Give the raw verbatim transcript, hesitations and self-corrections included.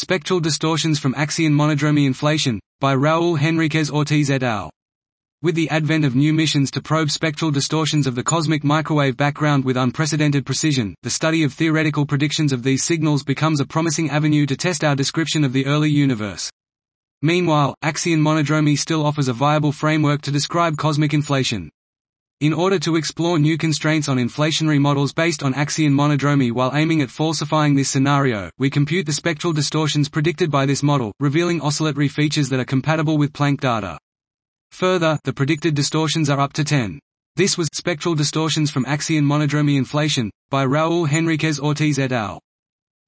Spectral Distortions from Axion Monodromy Inflation, by Raúl Henríquez Ortiz et al. With the advent of new missions to probe spectral distortions of the cosmic microwave background with unprecedented precision, the study of theoretical predictions of these signals becomes a promising avenue to test our description of the early universe. Meanwhile, Axion monodromy still offers a viable framework to describe cosmic inflation. In order to explore new constraints on inflationary models based on Axion monodromy while aiming at falsifying this scenario, we compute the spectral distortions predicted by this model, revealing oscillatory features that are compatible with Planck data. Further, the predicted distortions are up to ten. This was Spectral Distortions from Axion Monodromy Inflation, by Raúl Henríquez Ortiz et al.